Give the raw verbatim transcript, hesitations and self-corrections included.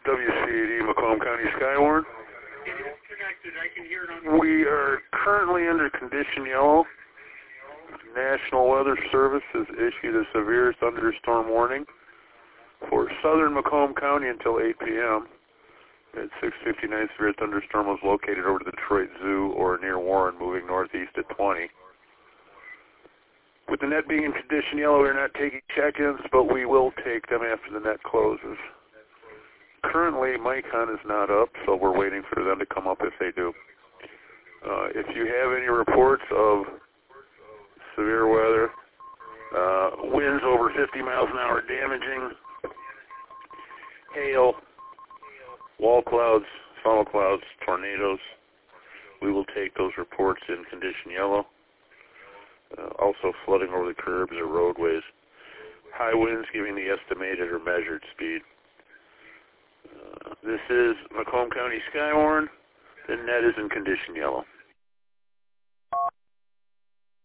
W C A D Macomb County Skywarn. We are currently under condition yellow. National Weather Service has issued a severe thunderstorm warning for southern Macomb County until eight p m At six fifty-nine, severe thunderstorm was located over the Detroit Zoo or near Warren, moving northeast at twenty. With the net being in condition yellow, we're not taking check-ins, but we will take them after the net closes. Currently, Micon is not up, so we're waiting for them to come up if they do. Uh, if you have any reports of severe weather, uh, winds over fifty miles an hour damaging, hail, wall clouds, funnel clouds, tornadoes, we will take those reports in condition yellow. Uh, also flooding over the curbs or roadways. High winds giving the estimated or measured speed. Uh, this is Macomb County Skywarn. The net is in condition yellow.